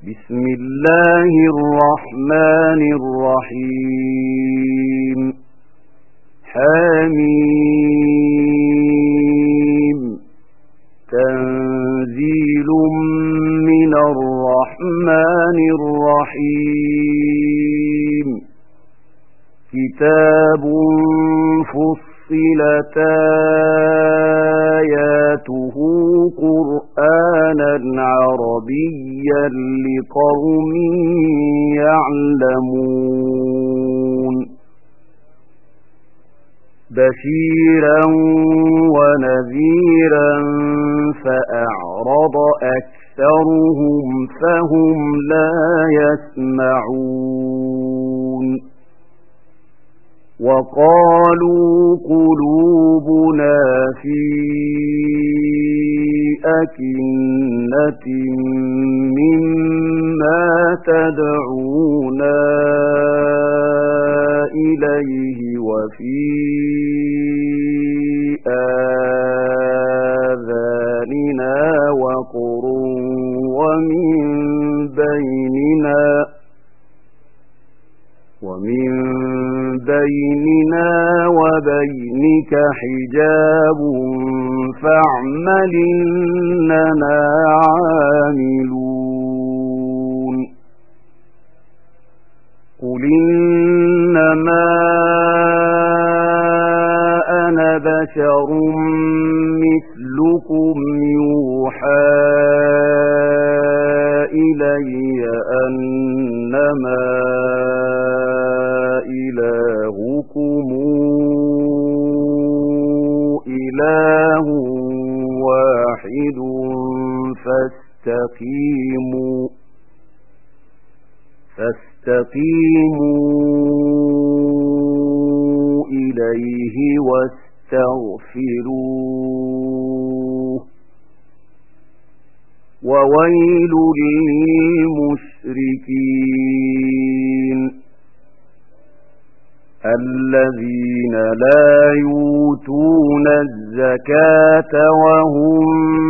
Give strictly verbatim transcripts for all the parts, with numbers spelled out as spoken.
بسم الله الرحمن الرحيم حميم تنزيل من الرحمن الرحيم كتاب فصلت آياته قرآنا عربيا لقوم يعلمون بشيرا ونذيرا فأعرض أكثرهم فهم لا يسمعون وقالوا قلوبنا في أكنة مما تدعونا إليه وفي آذاننا وقر ومن بيننا ومن بيننا وبينك حجاب فاعمل إننا عاملون قل إنما أنا بشر مثلكم يوحى إلي أنما إلهكم إله واحد فاستقيموا فاستقيموا إليه واستغفروه وويل للمشركين الذين لا يؤتون الزكاة وهم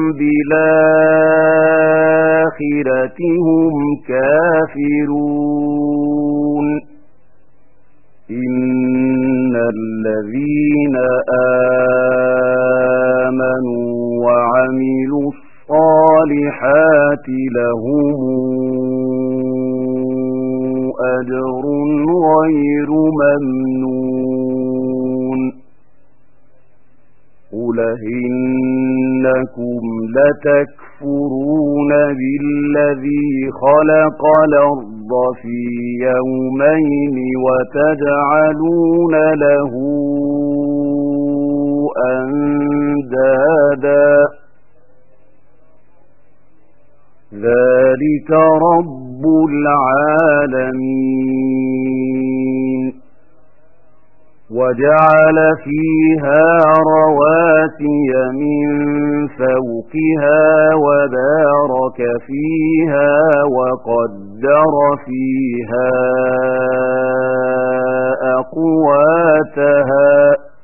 بالآخرة هم كافرون إن الذين آمنوا وعملوا الصالحات لهم أجر غير ممنون قل إنكم لتكفرون بالذي خلق الأرض في يومين وتجعلون له أندادا ذلك رب العالمين وجعل فيها رواسي من فوقها وبارك فيها وقدر فيها أقواتها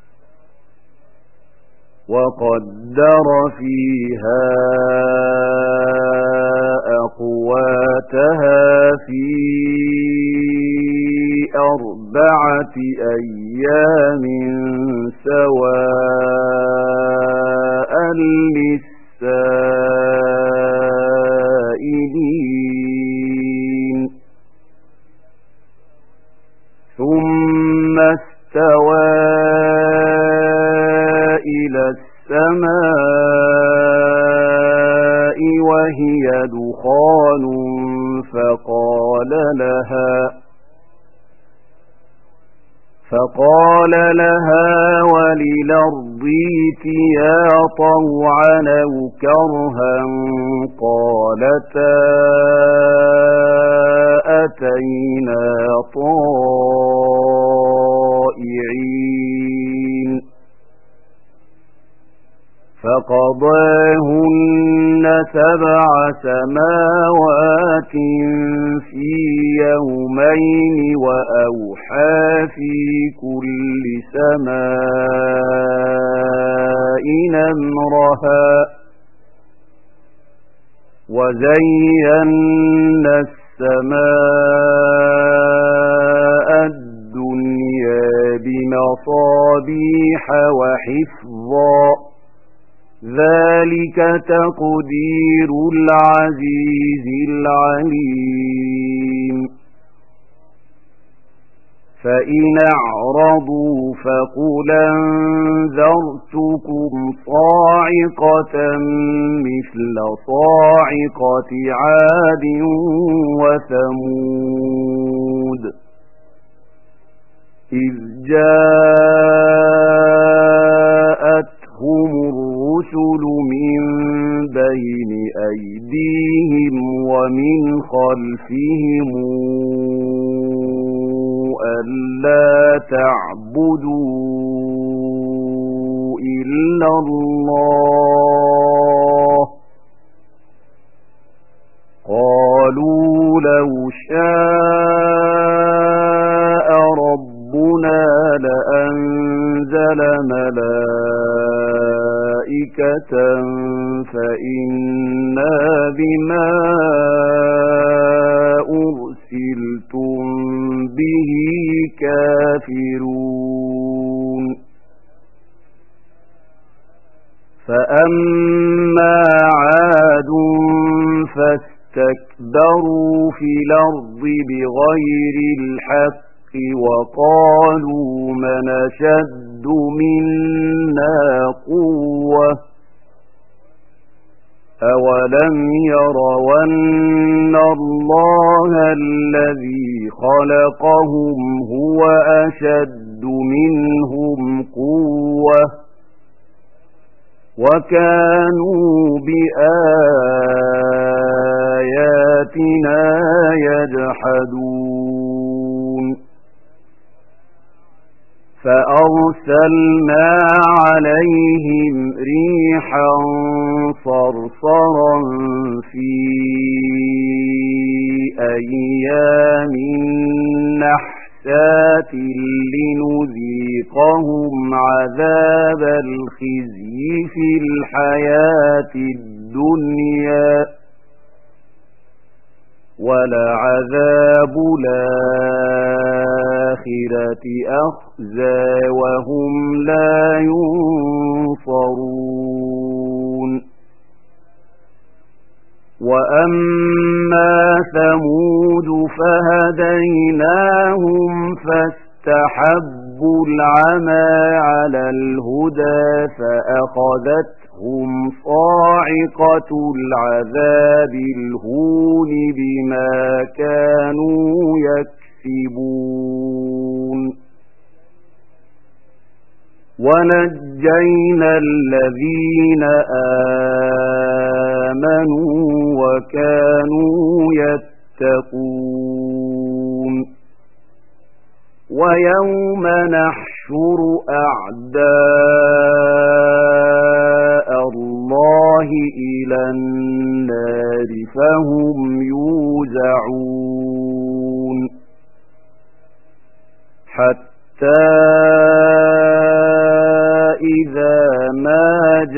وقدر فيها أقواتها في أربعة أيام سواء للسائلين ثم استوى إلى السماء وهي دخان فقال لها فقال لها وللأرض ائتيا طوعا أو كرها قالتا أتينا طائعين فقضاهن سبع سماوات في يومين وأوحى في كل سماء أمرها وزينا السماء الدنيا بمصابيح وحفظا ذلك تقدير العزيز العليم فإن أعرضوا فقل أنذرتكم صاعقة مثل صاعقة عاد وثمود إذ جاءتهم الرسل من بين أيديهم ومن خلفهم ألا تعبدوا إلا الله قالوا لو شاء ربنا لأنزل ملائكة فإنا بما أرسلتم به كافرون فأما عاد فاستكبروا في الأرض بغير الحق وقالوا من أشد منا قوة أولم يروا أن الله الذي خلقهم هو أشد منهم قوة وكانوا بآياتنا يجحدون فأرسلنا عليهم ريحا صرصرا في أيام نحسات لنذيقهم عذاب الخزي في الحياة الدنيا ولعذاب الآخرة أخزى وهم لا ينصرون وأما ثمود فهديناهم فاستحبوا العمى على الهدى فأخذتهم صاعقة العذاب الهون بما كانوا يكسبون ونجينا الذين آمنوا وكانوا يتقون ويوم نحشر أعداء الله إلى النار فهم يوزعون حتى إذا ما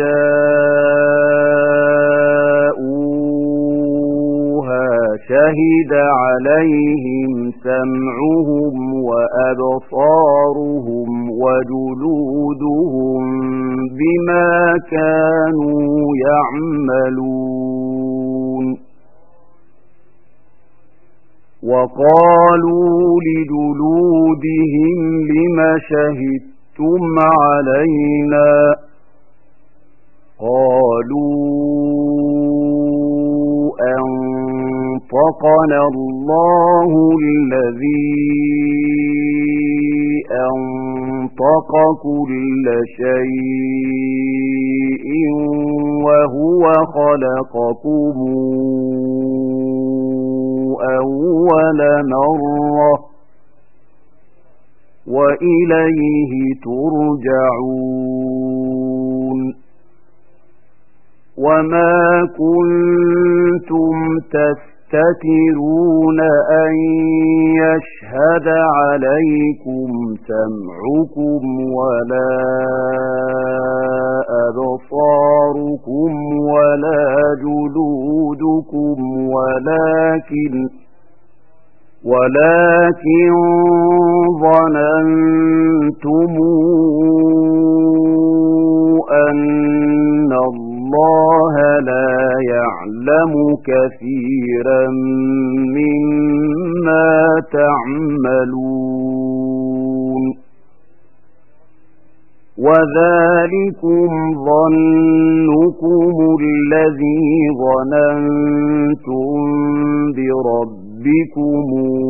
جاءوها شهد عليهم سمعهم وأبصارهم وجلودهم بما كانوا يعملون وقالوا لجلودهم لم شهدتم علينا قالوا أنطقنا الله الذي أنطق كل شيء وهو خلقكم أول مرة وإليه ترجعون وما كنتم تستطيعون تستترون أن يشهد عليكم سمعكم ولا أبصاركم ولا جلودكم ولكن ولكن ظننتم أن الله لا يعلم كثيرا مما تعملون وذلكم ظنكم الذي ظننتم بربكم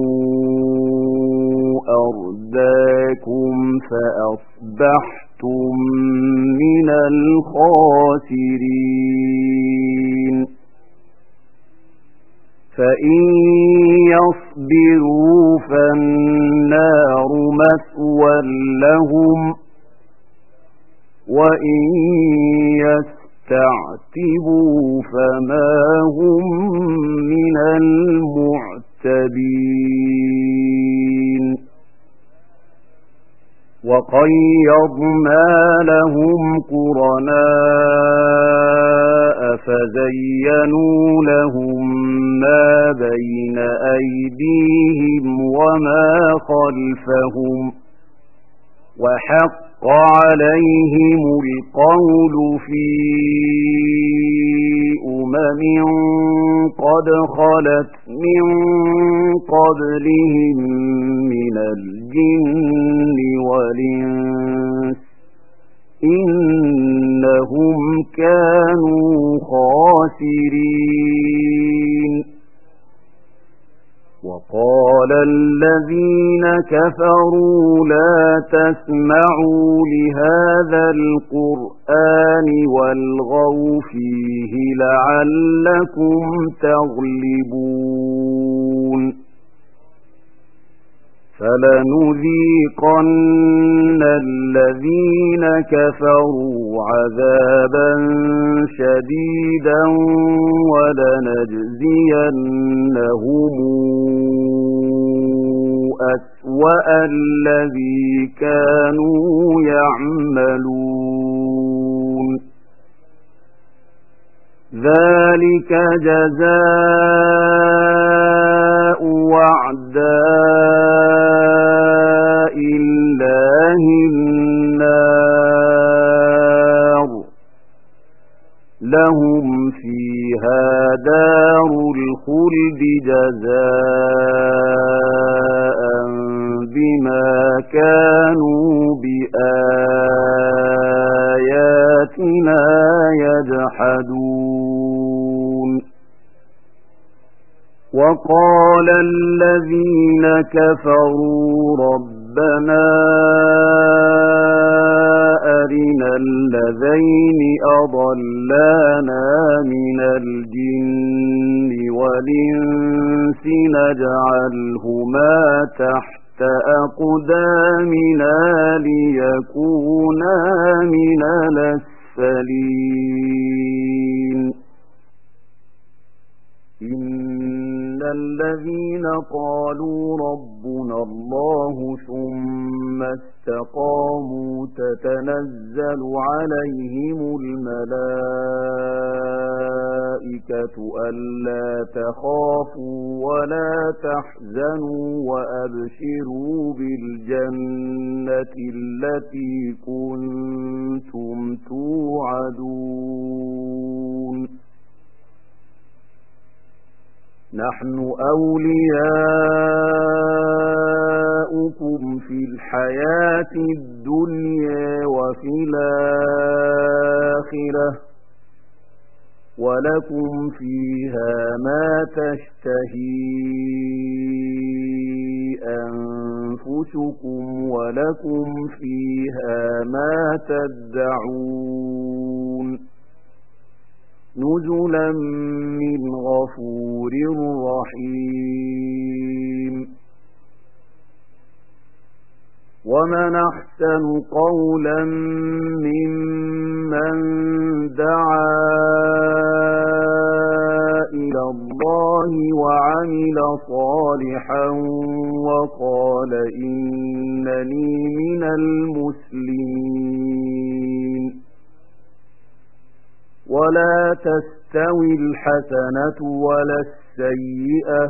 أرداكم فأصبحتم من الخاسرين فإن يصبروا فالنار مثوى لهم وإن يستعتبوا فما هم من المعتبين وقيضنا لهم قرناء فزينوا لهم ما بين أيديهم وما خلفهم وحق عليهم القول في أمم قد خلت من قبلهم من الجن والإنس إنهم كانوا خاسرين وقال الذين كفروا لا تسمعوا لهذا القرآن والغوا فيه لعلكم تغلبون فلنذيقن الذين كفروا عذابا شديدا ولنجزينهم أسوأ الذي كانوا يعملون ذلك جزاء وعداء الله النار لهم فيها دار الخلد جزاء بما كانوا بآياتنا يجحدون وقال الذين كفروا ربنا أرنا الذين أضلانا من الجن والإنس نجعلهما تحت أقدامنا ليكونا من الأسفلين إن الذين قالوا ربنا الله ثم استقاموا تتنزل عليهم الملائكة ألا تخافوا ولا تحزنوا وأبشروا بالجنة التي كنتم توعدون نحن أولياؤكم في الحياة الدنيا وفي الآخرة ولكم فيها ما تشتهي أنفسكم ولكم فيها ما تدعون نزلا من غفور رحيم ومن أحسن قولا ممن دعا إلى الله وعمل صالحا وقال إنني من المسلمين. ولا تستوي الحسنة ولا السيئة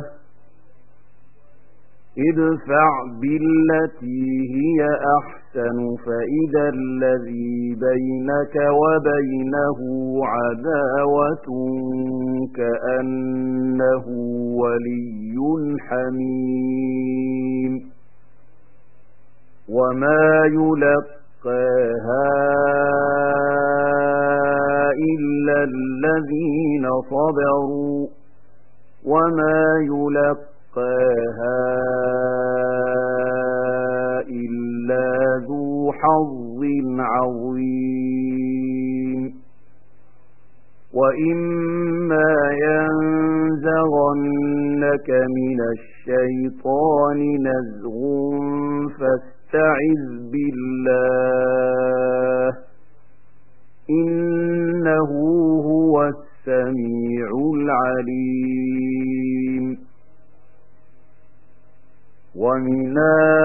ادفع بالتي هي أحسن فإذا الذي بينك وبينه عداوة كأنه ولي حميم. وما يلقاها إلا الذين صبروا وما يلقاها إلا ذو حظ عظيم. وإما ينزغنك من الشيطان نزغ فاستعذ بالله إنه هو السميع العليم. ومن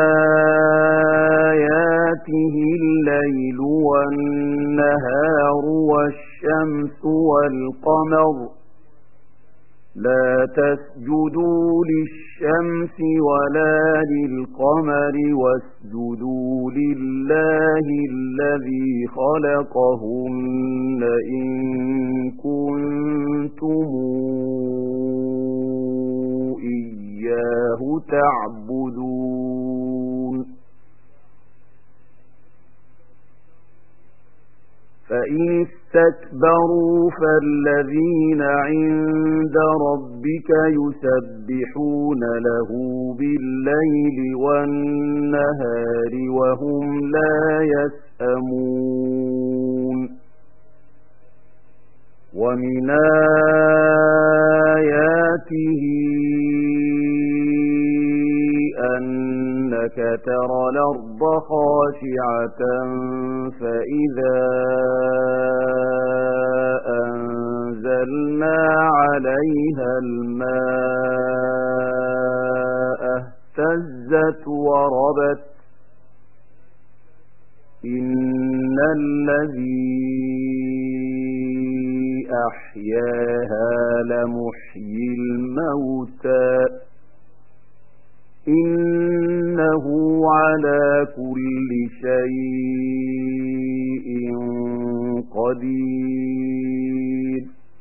آياته الليل والنهار والشمس والقمر لا تسجدوا للشمس ولا للقمر واسجدوا لله الذي خلقهن إن كنتم إياه تعبدون. فإن استكبروا فالذين عند ربك يسبحون له بالليل والنهار وهم لا يسأمون. ومن آياته أنك ترى الأرض خاشعة فإذا أنزلنا عليها الماء اهتزت وربت إن الذي أحياها لمحيي الموتى إنه على كل شيء قدير.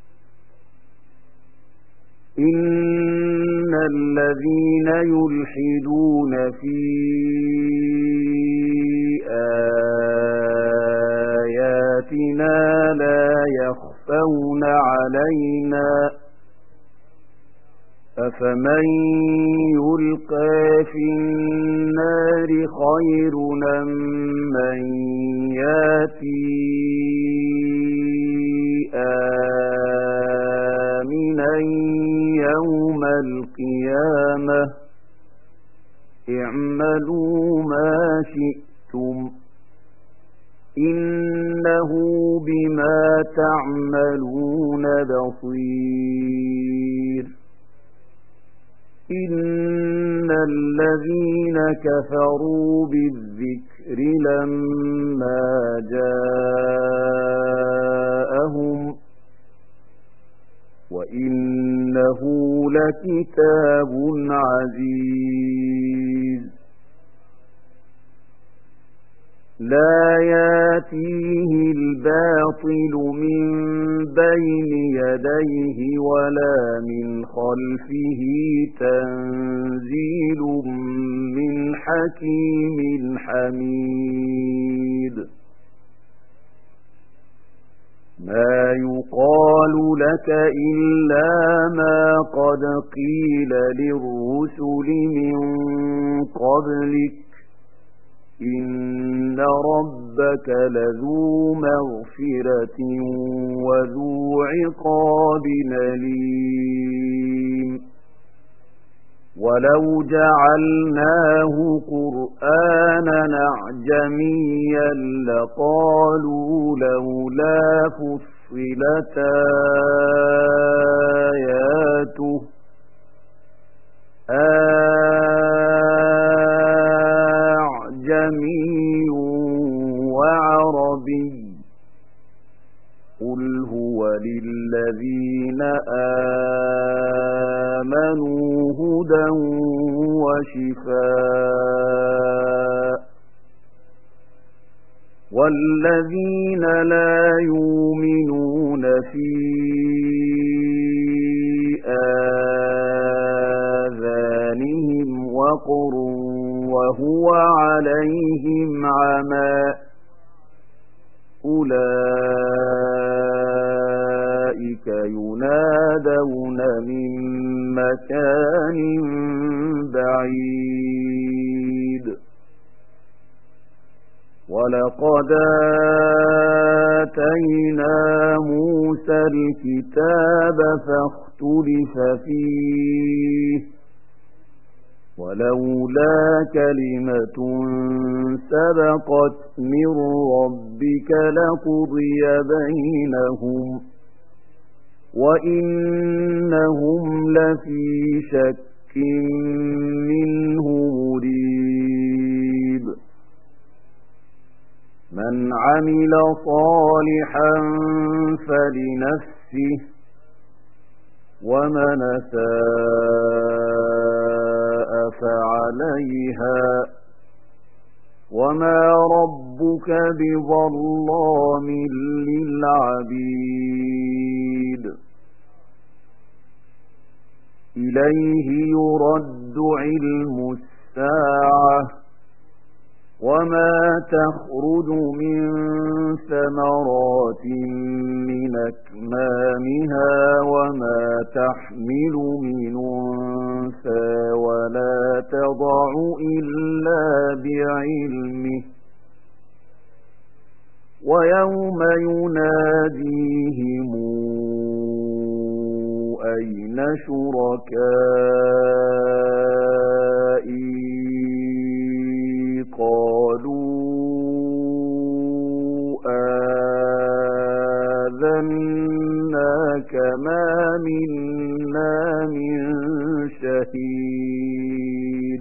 إن الذين يلحدون في آياتنا لا يخفون علينا أفمن يلقى في النار خير أم من ياتي آمنا يوم القيامة اعملوا ما شئتم إنه بما تعملون بصير. إن الذين كفروا بالذكر لما جاءهم وإنه لكتاب عزيز لا ياتيه الباطل من بين يديه ولا من خلفه تنزيل من حكيم حميد. ما يقال لك إلا ما قد قيل للرسل من قبلك إن ربك لذو مغفرة وذو عقاب أليم. ولو جعلناه قرآنا أعجميا لقالوا لولا فصلت فُصِّلَتْ آيَاتُهُ أَعْجَمِيٌّ وَعَرَبِيٌّ قُلْ هُوَ لِلَّذِينَ آمَنُوا هُدًى وَشِفَاءٌ وَالَّذِينَ لَا يُؤْمِنُونَ فِي آذَانِهِمْ وَقْرٌ وَهُوَ عَلَيْهِمْ عَمًى أُولَئِكَ يُنَادَوْنَ مِن مَّكَانٍ بَعِيدٍ وَلَقَدْ آتَيْنَا مُوسَى الْكِتَابَ فَاخْتُلِفَ فِيهِ وَلَوْلَا كَلِمَةٌ سَبَقَتْ مِنْ رَبِّكَ لَقُضِيَ بَيْنَهُمْ وَإِنَّهُمْ لَفِي شَكٍّ مِّنْهُ مُرِيبٍ مَنْ عَمِلَ صَالِحًا فَلِنَفْسِهِ وَمَنْ أَسَاءَ فَعَلَيْهَا وَمَا رَبُّكَ بِظَلَّامٍ لِلْعَبِيدِ إِلَيْهِ يُرَدُّ عِلْمُ السَّاعَةِ وَمَا تَخْرُجُ مِنْ ثَمَرَاتٍ مِنْ أَكْمَامِهَا وَمَا تَحْمِلُ مِنْ أُنْثَى وَلَا تَضَعُ إِلَّا بِعِلْمِهِ وَيَوْمَ يُنَادِيهِمْ أَيْنَ شُرَكَائِي قَالُوا آذَنَّاكَ مَا مِنَّا مِنْ شَهِيدٍ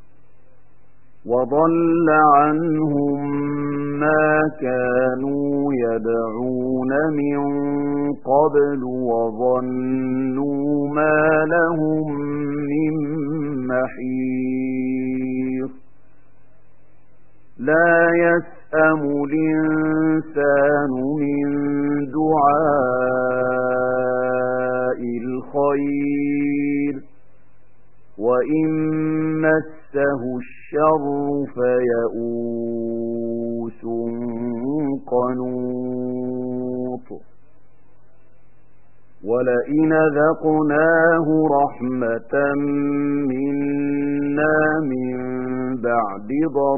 وَضَلَّ عَنْهُمْ مَا كَانُوا يَدْعُونَ مِنْ قَبْلُ وَظَنُّوا مَا لَهُمْ مِنْ مَحِيصٍ لَا يَسْأَمُ الْإِنسَانُ مِنْ دُعَاءِ الْخَيْرِ وَإِنْ مَسَّهُ الشَّرُّ فَيَئُوسٌ قَنُوطٌ وَلَئِنْ أَذَقْنَاهُ رَحْمَةً مِنَّا مِنْ بَعْدِ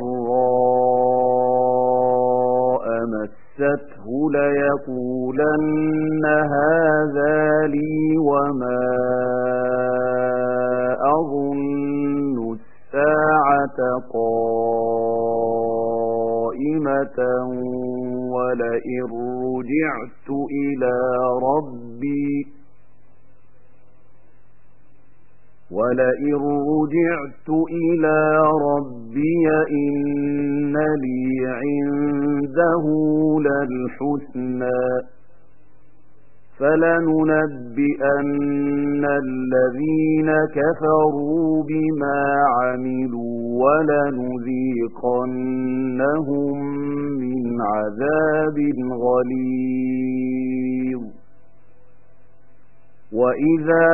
ضَرَّاءٍ مَسَّتْهُ لَيَقُولَنَّ هَذَا لِي وَمَا أَظُنُّ السَّاعَةَ قَائِمَةً وَلَئِنْ رُجِعْتُ إِلَى رَبِّي وَلَئِنْ رُجِعْتُ إِلَى رَبِّي إِنَّ لِي عِندَهُ لَلْحُسْنَى فَلَنُنَبِّئَنَّ الَّذِينَ كَفَرُوا بِمَا عَمِلُوا وَلَنُذِيقَنَّهُم مِّنْ عَذَابٍ غَلِيظٍ وَإِذَا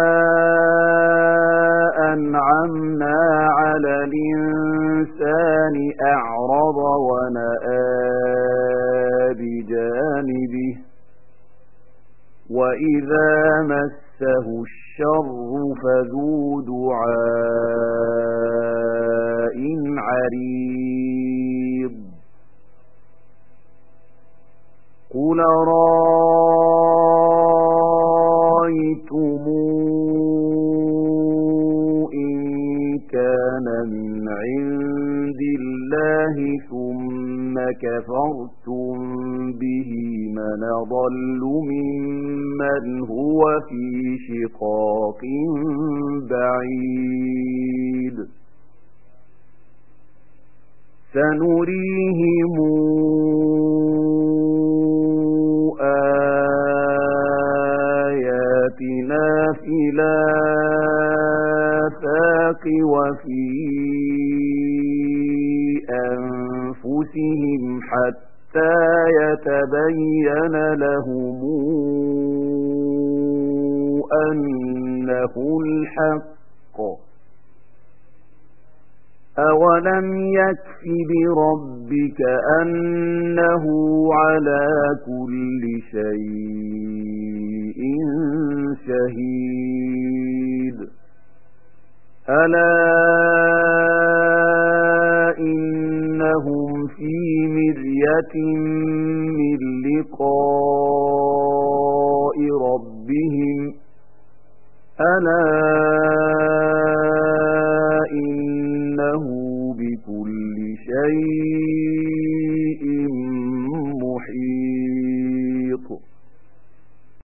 أَنْعَمْنَا عَلَى الْإِنسَانِ أَعْرَضَ وَنَأَىٰ بِجَانِبِهِ وَإِذَا مَسَّهُ الشَّرُّ فَذُو دُعَاءٍ عَرِيضٍ قُلْ أَرَأَيْتُمْ إِنْ كَانَ مِنْ عِندِ اللَّهِ ثُمَّ ثم كفرتم به من أضل ممن هو في شقاق بعيد سنريهم آياتنا في الآفاق وفي أنفسهم حتى يتبين لهم أنه الحق أولم يكف بربك أنه على كل شيء شهيد ألا إنهم في مرية من لقاء ربهم ألا إنه بكل شيء